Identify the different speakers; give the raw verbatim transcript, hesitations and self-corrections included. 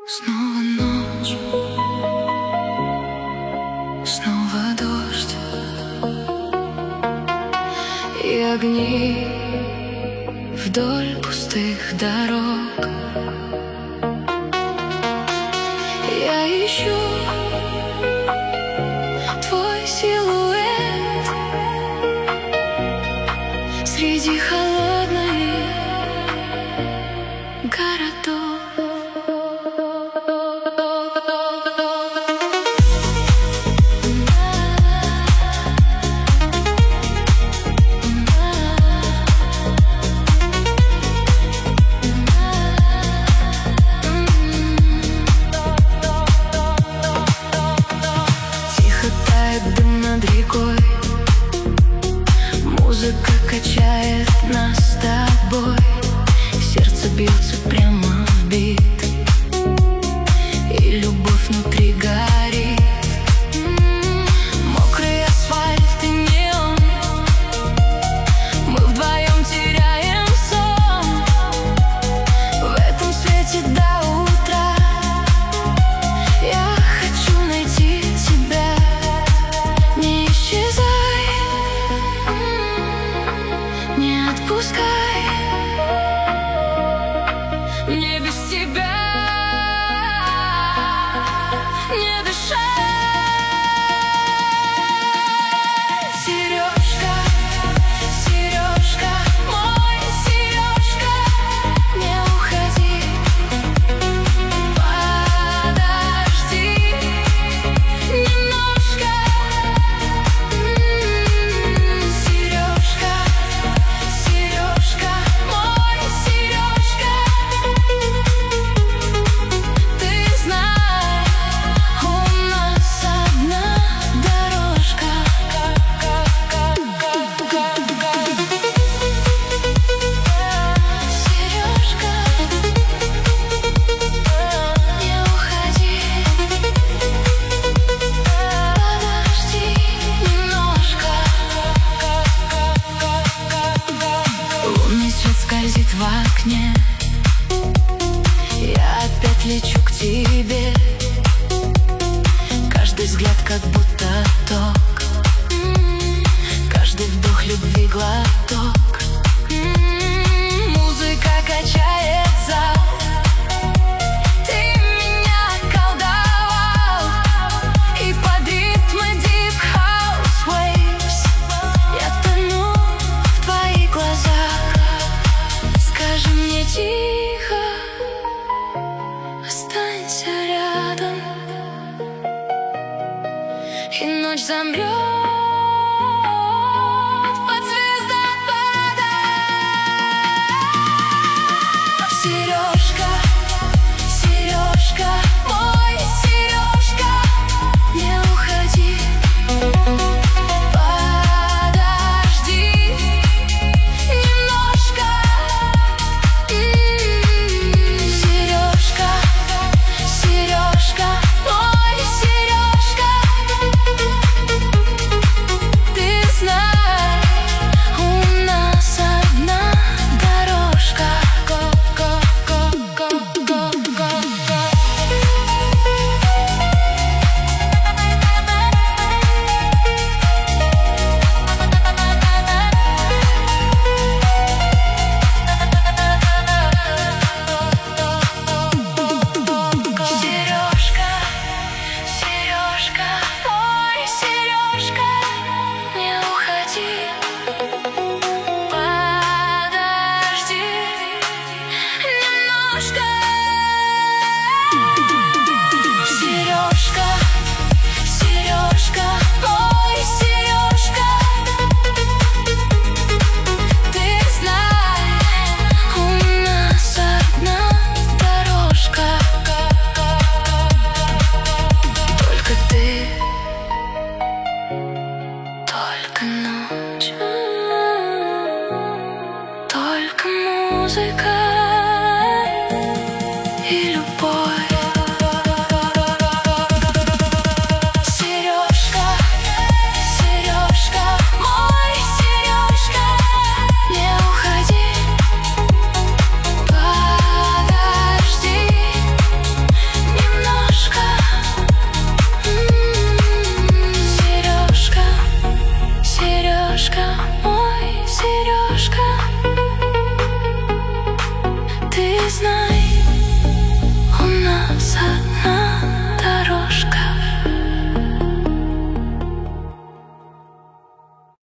Speaker 1: Снова ночь, снова дождь и огни вдоль пустых дорог. Я ищу твой силуэт среди холодных городов. Музыка качает нас с тобой, сердце бьется прямо в бит, и любовь внутри горит. Мокрый асфальт и неон, мы вдвоем теряем сон в этом свете до утра. Я хочу найти тебя, не исчезай, не отпускай, мне без тебя не дышать. Сережка, Сережка, мой Сережка, не уходи, подожди немножко. Сережка, Сережка, мой Сережка, ты знай, у нас одна дорожка. Сережка, не уходи, подожди немножко. Лунный свет скользит в окне, я опять лечу к тебе. Каждый взгляд как будто ток, М, каждый вдох любви глоток. М, Музыка качает зал, ты меня околдовал, и под ритмы Deep House Waves я тону в твоих глазах. Скажи мне тихо, останься рядом, и ночь замрет под звездопадом. Сережка, Сережка, мой Сережка, не уходи, подожди немножко. Сережка, Сережка, мой Сережка, ты знай, у нас одна дорожка. Сережка, Сережка, мой Сережка, не уходи, подожди немножко.